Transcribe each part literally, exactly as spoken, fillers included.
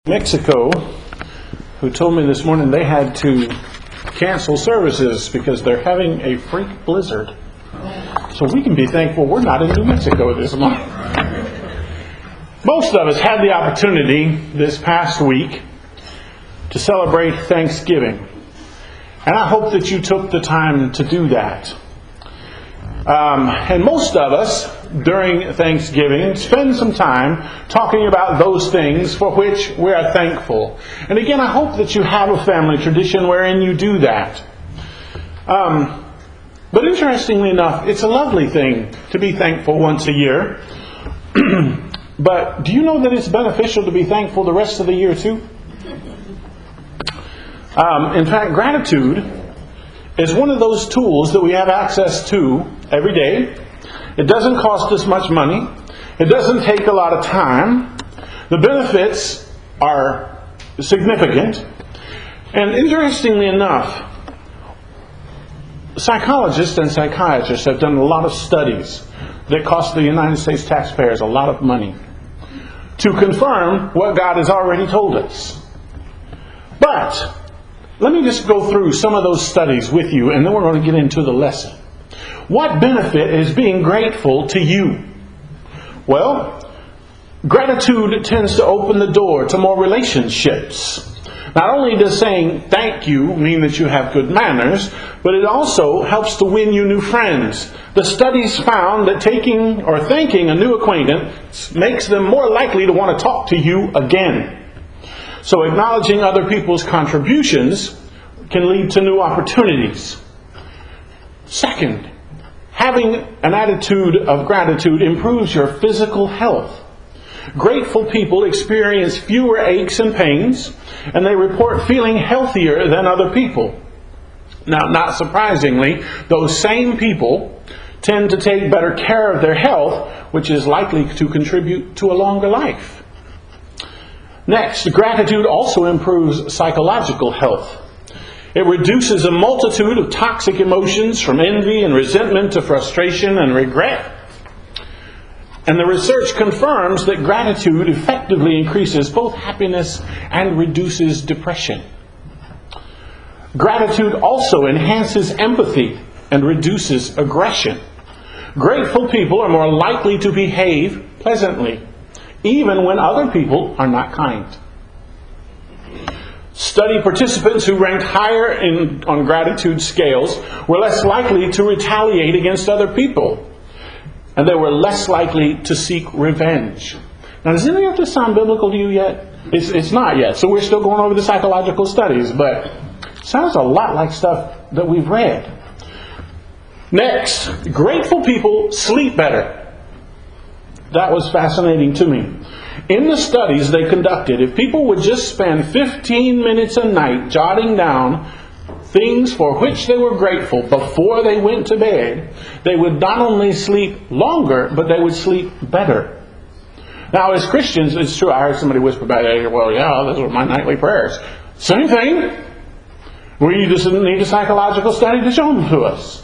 Mexico, who told me this morning they had to cancel services because they're having a freak blizzard. So we can be thankful we're not in New Mexico this month. Most of us had the opportunity this past week to celebrate Thanksgiving. And I hope that you took the time to do that. Um, and most of us, during Thanksgiving, spend some time talking about those things for which we are thankful. And again, I hope that you have a family tradition wherein you do that. Um, but interestingly enough, it's a lovely thing to be thankful once a year. But do you know that it's beneficial to be thankful the rest of the year too? Um, in fact, gratitude is one of those tools that we have access to every day. It doesn't cost us much money. It doesn't take a lot of time. The benefits are significant. And interestingly enough, psychologists and psychiatrists have done a lot of studies that cost the United States taxpayers a lot of money to confirm what God has already told us. But let me just go through some of those studies with you, and then we're going to get into the lesson. What benefit is being grateful to you? Well, gratitude tends to open the door to more relationships. Not only does saying thank you mean that you have good manners, but it also helps to win you new friends. The studies found that taking or thanking a new acquaintance makes them more likely to want to talk to you again. So acknowledging other people's contributions can lead to new opportunities. Second, having an attitude of gratitude improves your physical health. Grateful people experience fewer aches and pains, and they report feeling healthier than other people. Now, not surprisingly, those same people tend to take better care of their health, which is likely to contribute to a longer life. Next, gratitude also improves psychological health. It reduces a multitude of toxic emotions from envy and resentment to frustration and regret. And the research confirms that gratitude effectively increases both happiness and reduces depression. Gratitude also enhances empathy and reduces aggression. Grateful people are more likely to behave pleasantly, even when other people are not kind. Study participants who ranked higher in, on gratitude scales were less likely to retaliate against other people. And they were less likely to seek revenge. Now, does any of this sound biblical to you yet? It's, it's not yet. So we're still going over the psychological studies. But it sounds a lot like stuff that we've read. Next, grateful people sleep better. That was fascinating to me. In the studies they conducted, if people would just spend fifteen minutes a night jotting down things for which they were grateful before they went to bed, they would not only sleep longer, but they would sleep better. Now, as Christians, it's true, I heard somebody whisper back there, well, yeah, those are my nightly prayers. Same thing. We just need a psychological study to show them to us.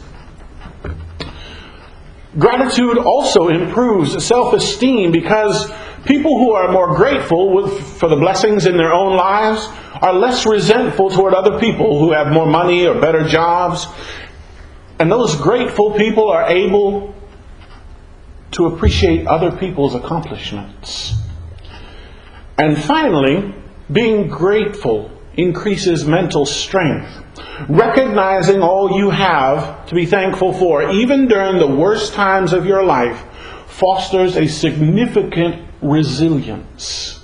Gratitude also improves self-esteem because people who are more grateful with, for the blessings in their own lives are less resentful toward other people who have more money or better jobs. And those grateful people are able to appreciate other people's accomplishments. And finally, being grateful increases mental strength. Recognizing all you have to be thankful for, even during the worst times of your life, fosters a significant resilience.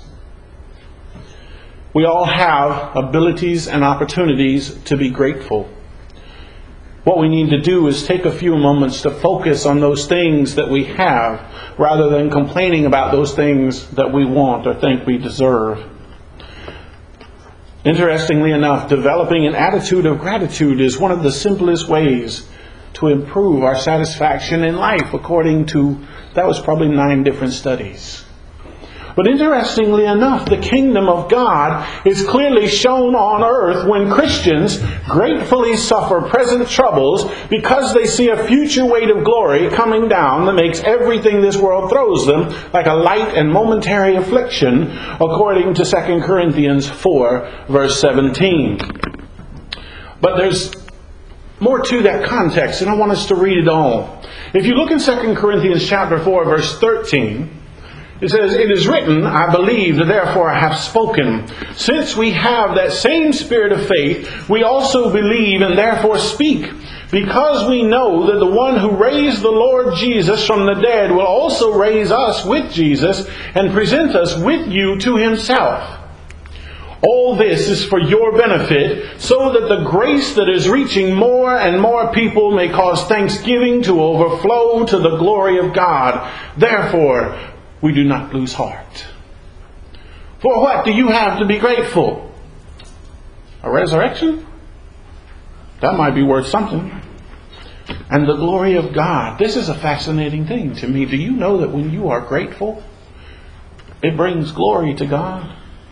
We all have abilities and opportunities to be grateful. What we need to do is take a few moments to focus on those things that we have, rather than complaining about those things that we want or think we deserve. Interestingly enough, developing an attitude of gratitude is one of the simplest ways to improve our satisfaction in life, according to, that was probably nine different studies. But interestingly enough, the kingdom of God is clearly shown on earth when Christians gratefully suffer present troubles because they see a future weight of glory coming down that makes everything this world throws them like a light and momentary affliction, according to Second Corinthians four, verse seventeen. But there's more to that context, and I want us to read it all. If you look in Second Corinthians chapter four, verse thirteen, it says, "It is written, I believed, therefore I have spoken. Since we have that same spirit of faith, we also believe and therefore speak. Because we know that the one who raised the Lord Jesus from the dead will also raise us with Jesus and present us with you to himself. All this is for your benefit, so that the grace that is reaching more and more people may cause thanksgiving to overflow to the glory of God. Therefore, we do not lose heart." For what do you have to be grateful? A resurrection? That might be worth something. And the glory of God. This is a fascinating thing to me. Do you know that when you are grateful, it brings glory to God?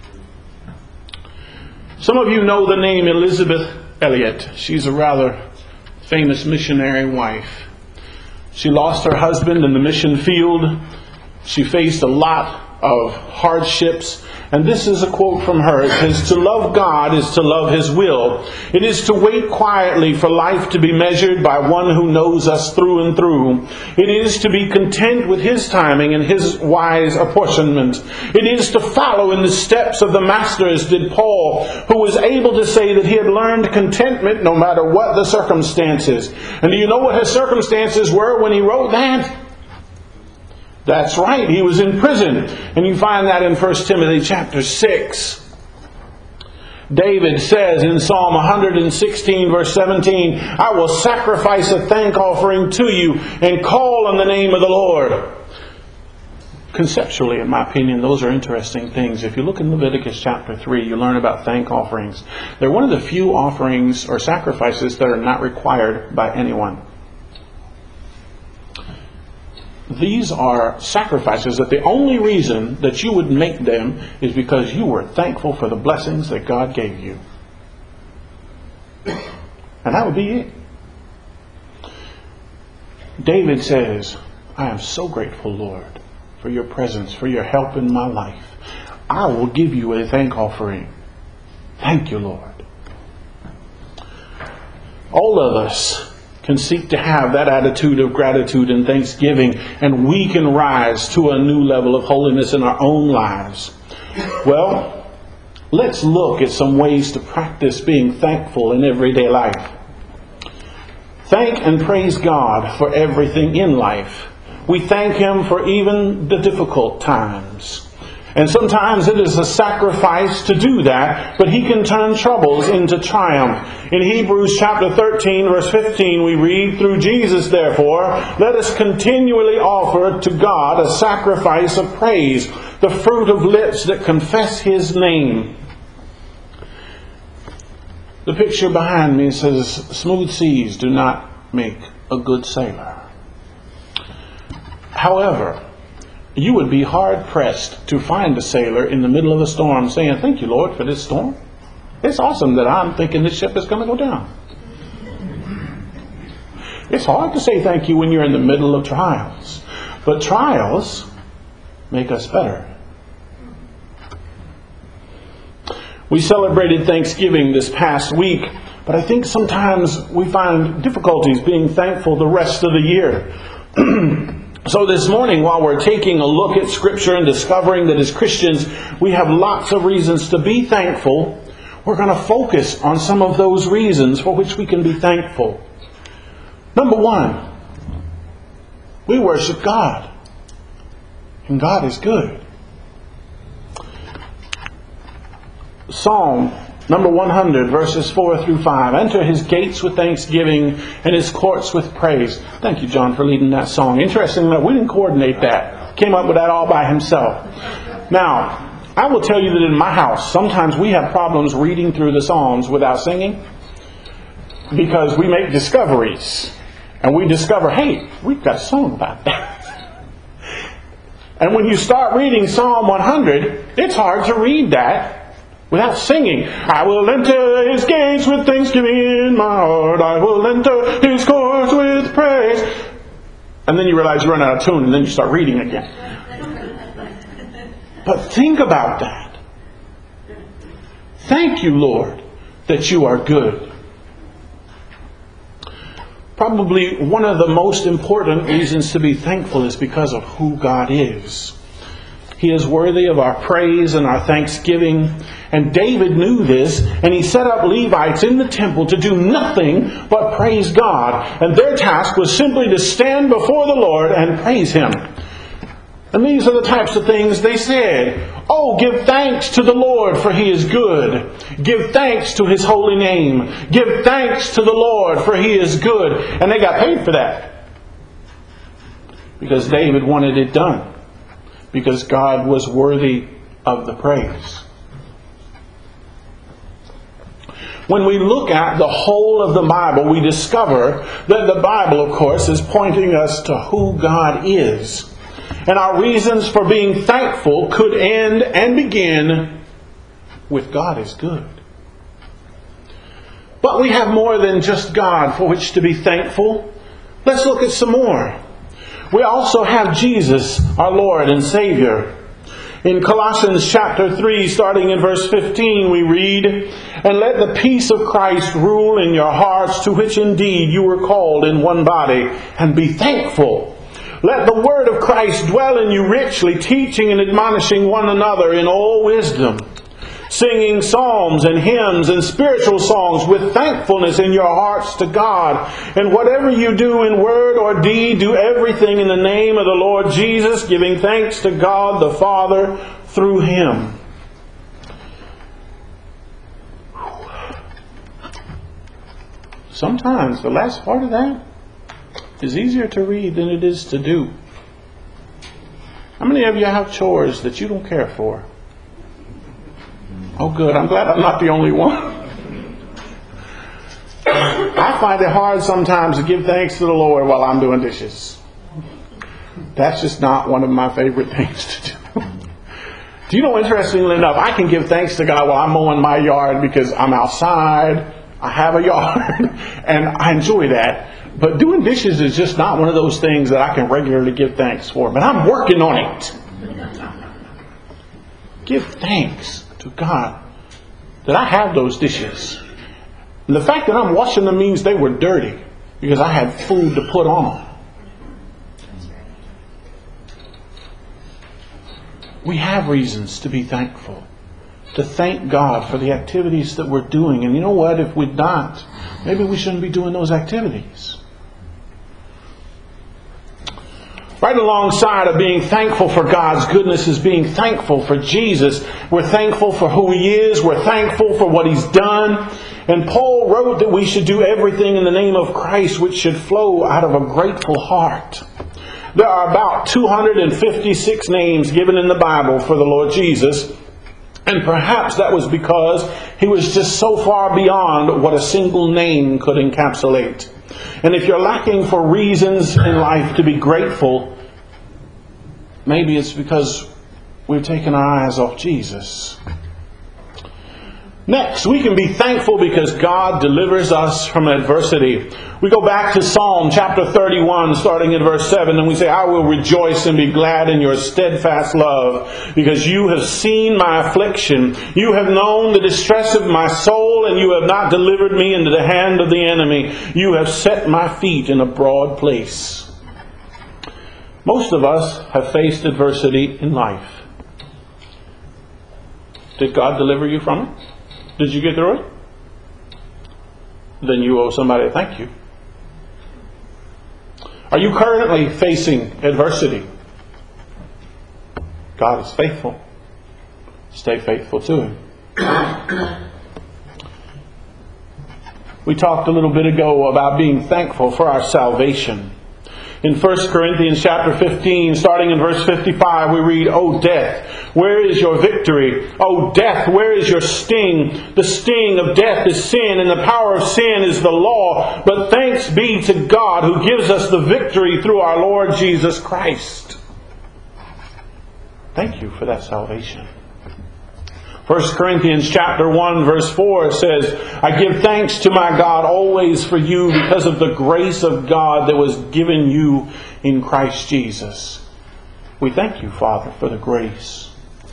Some of you know the name Elisabeth Elliot. She's a rather famous missionary wife. She lost her husband in the mission field. She faced a lot of hardships. And this is a quote from her. It says, "To love God is to love his will. It is to wait quietly for life to be measured by one who knows us through and through. It is to be content with his timing and his wise apportionment. It is to follow in the steps of the Master, as did Paul, who was able to say that he had learned contentment no matter what the circumstances." And do you know what his circumstances were when he wrote that? That's right, he was in prison. And you find that in First Timothy chapter six. David says in Psalm one hundred sixteen verse seventeen, "I will sacrifice a thank offering to you and call on the name of the Lord." Conceptually, in my opinion, those are interesting things. If you look in Leviticus chapter three, you learn about thank offerings. They're one of the few offerings or sacrifices that are not required by anyone. These are sacrifices that the only reason that you would make them is because you were thankful for the blessings that God gave you. And that would be it. David says, "I am so grateful, Lord, for your presence, for your help in my life. I will give you a thank offering. Thank you, Lord." All of us can seek to have that attitude of gratitude and thanksgiving, and we can rise to a new level of holiness in our own lives. Well, let's look at some ways to practice being thankful in everyday life. Thank and praise God for everything in life. We thank Him for even the difficult times. And sometimes it is a sacrifice to do that, but He can turn troubles into triumph. In Hebrews chapter thirteen, verse fifteen, we read, "Through Jesus, therefore, let us continually offer to God a sacrifice of praise, the fruit of lips that confess His name." The picture behind me says, "Smooth seas do not make a good sailor." However, you would be hard-pressed to find a sailor in the middle of a storm saying, "Thank you, Lord, for this storm. It's awesome that I'm thinking this ship is going to go down." It's hard to say thank you when you're in the middle of trials. But trials make us better. We celebrated Thanksgiving this past week, but I think sometimes we find difficulties being thankful the rest of the year. So this morning, while we're taking a look at Scripture and discovering that as Christians we have lots of reasons to be thankful, we're going to focus on some of those reasons for which we can be thankful. Number one, we worship God. And God is good. Psalm number one hundred, verses four through five. "Enter His gates with thanksgiving and His courts with praise." Thank you, John, for leading that song. Interesting that we didn't coordinate that. Came up with that all by himself. Now, I will tell you that in my house, sometimes we have problems reading through the Psalms without singing, because we make discoveries. And we discover, hey, we've got a song about that. And when you start reading Psalm one hundred, it's hard to read that without singing. I will enter his gates with thanksgiving in my heart. I will enter his courts with praise. And then you realize you run out of tune, and then you start reading again. But think about that. Thank you, Lord, that you are good. Probably one of the most important reasons to be thankful is because of who God is. He is worthy of our praise and our thanksgiving. And David knew this, and he set up Levites in the temple to do nothing but praise God. And their task was simply to stand before the Lord and praise Him. And these are the types of things they said. Oh, give thanks to the Lord, for He is good. Give thanks to His holy name. Give thanks to the Lord, for He is good. And they got paid for that. Because David wanted it done. Because God was worthy of the praise. When we look at the whole of the Bible, we discover that the Bible, of course, is pointing us to who God is. And our reasons for being thankful could end and begin with God is good. But we have more than just God for which to be thankful. Let's look at some more. We also have Jesus, our Lord and Savior. In Colossians chapter three, starting in verse fifteen, we read, "And let the peace of Christ rule in your hearts, to which indeed you were called in one body, and be thankful. Let the word of Christ dwell in you richly, teaching and admonishing one another in all wisdom, singing psalms and hymns and spiritual songs with thankfulness in your hearts to God. And whatever you do in word or deed, do everything in the name of the Lord Jesus, giving thanks to God the Father through Him." Sometimes the last part of that is easier to read than it is to do. How many of you have chores that you don't care for? Oh, good. I'm glad I'm not the only one. I find it hard sometimes to give thanks to the Lord while I'm doing dishes. That's just not one of my favorite things to do. Do you know, interestingly enough, I can give thanks to God while I'm mowing my yard because I'm outside, I have a yard, and I enjoy that. But doing dishes is just not one of those things that I can regularly give thanks for. But I'm working on it. Give thanks to God that I have those dishes. And the fact that I'm washing them means they were dirty because I had food to put on them. We have reasons to be thankful. To thank God for the activities that we're doing. And you know what? If we're not, maybe we shouldn't be doing those activities. Right alongside of being thankful for God's goodness is being thankful for Jesus. We're thankful for who He is. We're thankful for what He's done. And Paul wrote that we should do everything in the name of Christ, which should flow out of a grateful heart. There are about two hundred fifty-six names given in the Bible for the Lord Jesus. And perhaps that was because He was just so far beyond what a single name could encapsulate. And if you're lacking for reasons in life to be grateful, maybe it's because we've taken our eyes off Jesus. Next, we can be thankful because God delivers us from adversity. We go back to Psalm chapter thirty-one, starting in verse seven, and we say, "I will rejoice and be glad in your steadfast love, because you have seen my affliction. You have known the distress of my soul, and you have not delivered me into the hand of the enemy. You have set my feet in a broad place." Most of us have faced adversity in life. Did God deliver you from it? Did you get through it? Then you owe somebody a thank you. Are you currently facing adversity? God is faithful. Stay faithful to Him. We talked a little bit ago about being thankful for our salvation. In First Corinthians chapter fifteen, starting in verse fifty-five, we read, "O death, where is your victory? O death, where is your sting? The sting of death is sin, and the power of sin is the law. But thanks be to God who gives us the victory through our Lord Jesus Christ." Thank you for that salvation. First Corinthians chapter one verse four says, I give thanks to my God always for you because of the grace of God that was given you in Christ Jesus. We thank you, Father, for the grace.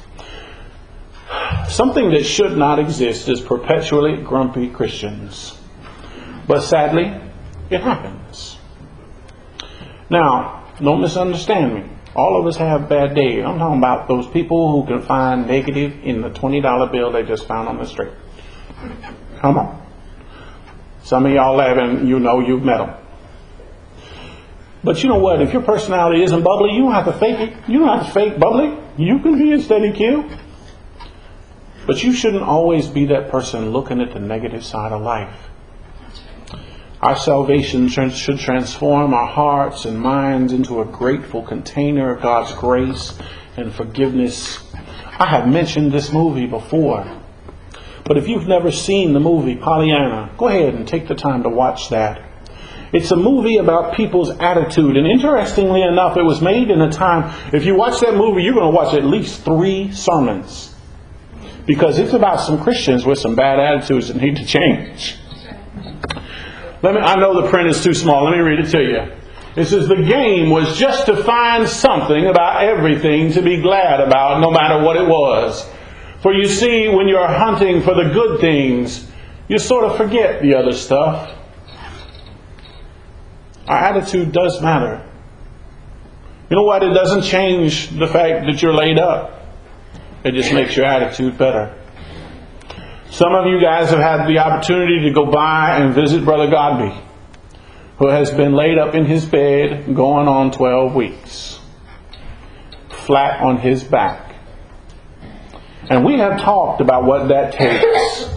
Something that should not exist is perpetually grumpy Christians. But sadly, it happens. Now, don't misunderstand me. All of us have bad days. I'm talking about those people who can find negative in the twenty dollar bill they just found on the street. Come on. Some of y'all laughing, you know you've met them. But you know what? If your personality isn't bubbly, you don't have to fake it. You don't have to fake bubbly. You can be a steady Q. But you shouldn't always be that person looking at the negative side of life. Our salvation should transform our hearts and minds into a grateful container of God's grace and forgiveness. I have mentioned this movie before. But if you've never seen the movie Pollyanna, go ahead and take the time to watch that. It's a movie about people's attitude. And interestingly enough, it was made in a time, if you watch that movie, you're going to watch at least three sermons. Because it's about some Christians with some bad attitudes that need to change. Let me, I know the print is too small. Let me read it to you. It says, the game was just to find something about everything to be glad about, no matter what it was. For you see, when you're hunting for the good things, you sort of forget the other stuff. Our attitude does matter. You know what? It doesn't change the fact that you're laid up. It just makes your attitude better. Some of you guys have had the opportunity to go by and visit Brother Godby, who has been laid up in his bed going on twelve weeks, flat on his back. And we have talked about what that takes.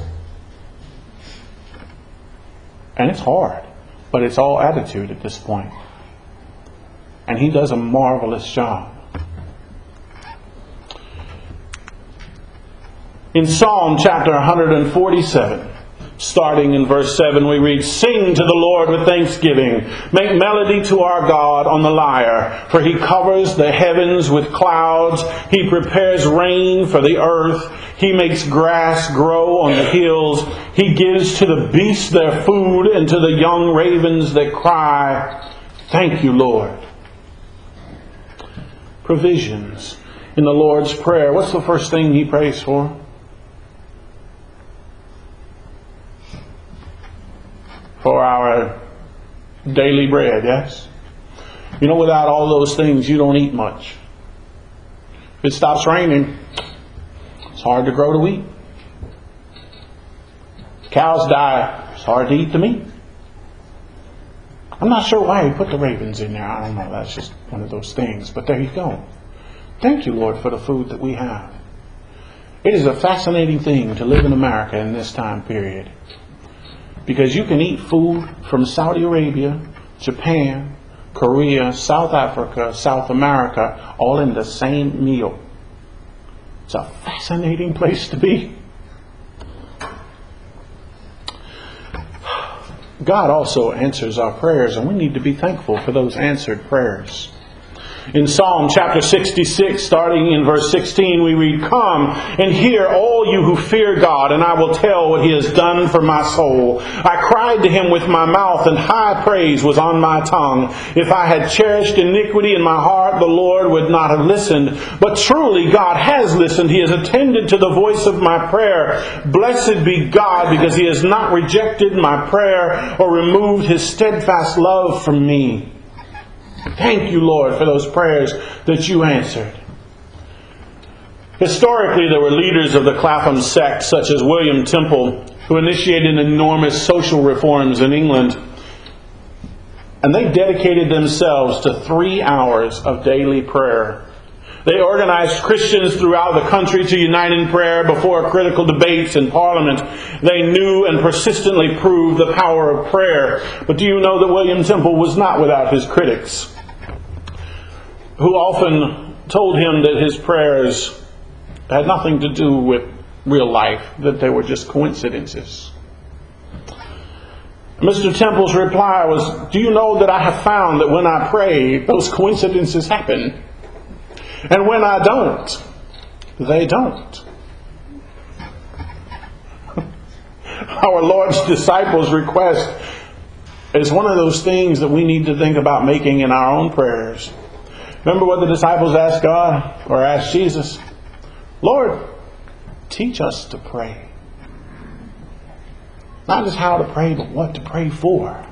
And it's hard, but it's all attitude at this point. And he does a marvelous job. In Psalm chapter one forty-seven, starting in verse seven, we read, sing to the Lord with thanksgiving. Make melody to our God on the lyre. For he covers the heavens with clouds. He prepares rain for the earth. He makes grass grow on the hills. He gives to the beasts their food and to the young ravens that cry, thank you, Lord. Provisions. In the Lord's Prayer, what's the first thing he prays for? For our daily bread, yes? You know, without all those things, you don't eat much. If it stops raining, it's hard to grow the wheat. Cows die, it's hard to eat the meat. I'm not sure why he put the ravens in there. I don't know, that's just one of those things. But there you go. Thank you, Lord, for the food that we have. It is a fascinating thing to live in America in this time period. Because you can eat food from Saudi Arabia, Japan, Korea, South Africa, South America, all in the same meal. It's a fascinating place to be. God also answers our prayers, and we need to be thankful for those answered prayers. In Psalm chapter sixty-six, starting in verse sixteen, we read, come and hear all you who fear God, and I will tell what he has done for my soul. I cried to him with my mouth, and high praise was on my tongue. If I had cherished iniquity in my heart, the Lord would not have listened. But truly God has listened. He has attended to the voice of my prayer. Blessed be God, because he has not rejected my prayer or removed his steadfast love from me. Thank you, Lord, for those prayers that you answered. Historically, there were leaders of the Clapham sect, such as William Temple, who initiated enormous social reforms in England. And they dedicated themselves to three hours of daily prayer. They organized Christians throughout the country to unite in prayer before critical debates in Parliament. They knew and persistently proved the power of prayer. But do you know that William Temple was not without his critics, who often told him that his prayers had nothing to do with real life, that they were just coincidences. Mister Temple's reply was, do you know that I have found that when I pray, those coincidences happen? And when I don't, they don't. Our Lord's disciples' request is one of those things that we need to think about making in our own prayers. Remember what the disciples asked God, or asked Jesus? Lord, teach us to pray. Not just how to pray, but what to pray for.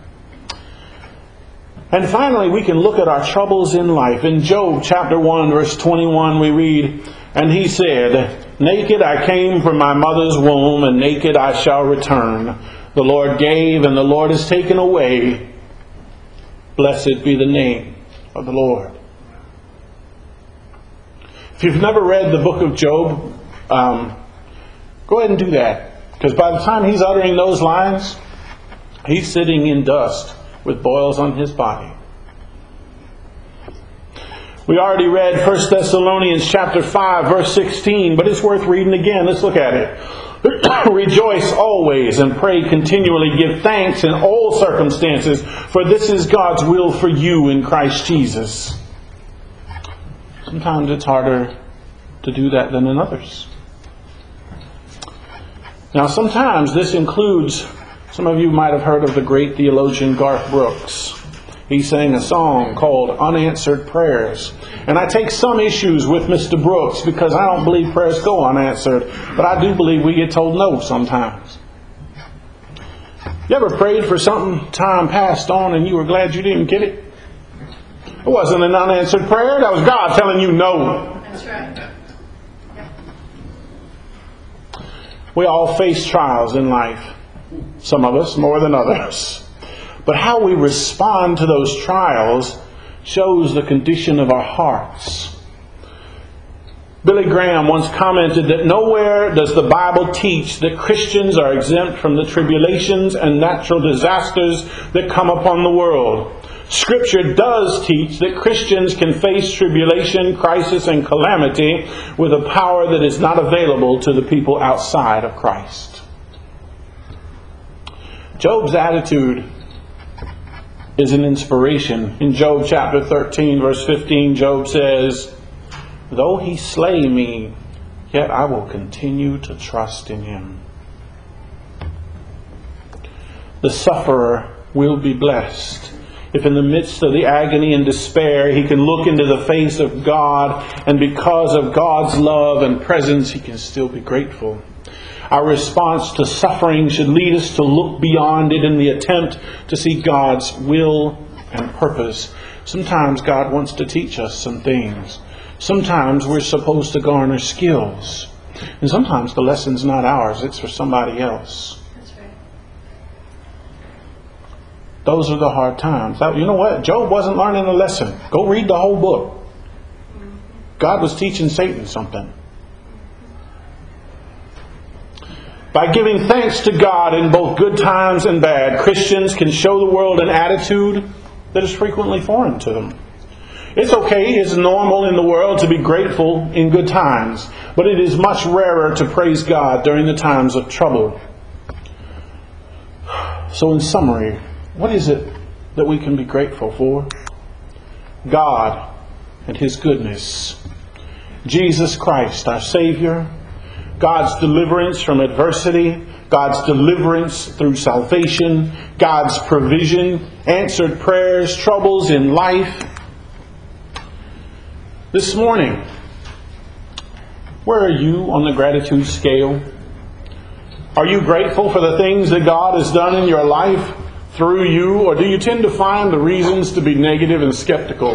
And finally, we can look at our troubles in life. In Job chapter one, verse twenty-one, we read, and he said, naked I came from my mother's womb, and naked I shall return. The Lord gave, and the Lord has taken away. Blessed be the name of the Lord. If you've never read the book of Job, um, go ahead and do that. Because by the time he's uttering those lines, he's sitting in dust with boils on his body. We already read First Thessalonians chapter five, verse sixteen, but it's worth reading again. Let's look at it. Rejoice always and pray continually. Give thanks in all circumstances, for this is God's will for you in Christ Jesus. Sometimes it's harder to do that than in others. Now, sometimes this includes, some of you might have heard of the great theologian Garth Brooks. He sang a song called Unanswered Prayers. And I take some issues with Mister Brooks because I don't believe prayers go unanswered. But I do believe we get told no sometimes. You ever prayed for something, time passed on, and you were glad you didn't get it? It wasn't an unanswered prayer. That was God telling you no. That's right. We all face trials in life. Some of us more than others. But how we respond to those trials shows the condition of our hearts. Billy Graham once commented that nowhere does the Bible teach that Christians are exempt from the tribulations and natural disasters that come upon the world. Scripture does teach that Christians can face tribulation, crisis, and calamity with a power that is not available to the people outside of Christ. Job's attitude is an inspiration. In Job chapter thirteen, verse fifteen, Job says, though he slay me, yet I will continue to trust in him. The sufferer will be blessed if in the midst of the agony and despair he can look into the face of God, and because of God's love and presence he can still be grateful. Our response to suffering should lead us to look beyond it in the attempt to see God's will and purpose. Sometimes God wants to teach us some things. Sometimes we're supposed to garner skills. And sometimes the lesson's not ours, it's for somebody else. That's right. Those are the hard times. You know what? Job wasn't learning a lesson. Go read the whole book. God was teaching Satan something. By giving thanks to God in both good times and bad, Christians can show the world an attitude that is frequently foreign to them. It's okay, it's normal in the world to be grateful in good times, but it is much rarer to praise God during the times of trouble. So in summary, what is it that we can be grateful for? God and His goodness. Jesus Christ, our Savior. God's deliverance from adversity, God's deliverance through salvation, God's provision, answered prayers, troubles in life. This morning, where are you on the gratitude scale? Are you grateful for the things that God has done in your life through you, or do you tend to find the reasons to be negative and skeptical?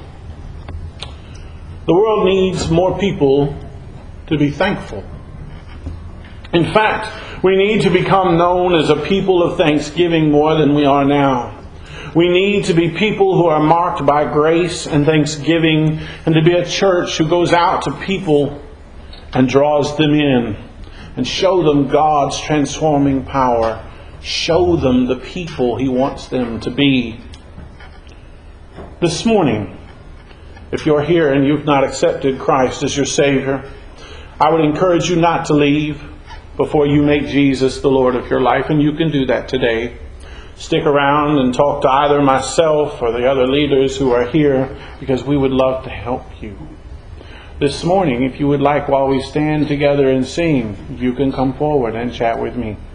The world needs more people to be thankful. In fact, we need to become known as a people of thanksgiving more than we are now. We need to be people who are marked by grace and thanksgiving, and to be a church who goes out to people and draws them in and show them God's transforming power. Show them the people He wants them to be. This morning, if you're here and you've not accepted Christ as your Savior, I would encourage you not to leave before you make Jesus the Lord of your life, and you can do that today. Stick around and talk to either myself or the other leaders who are here, because we would love to help you. This morning, if you would like, while we stand together and sing, you can come forward and chat with me.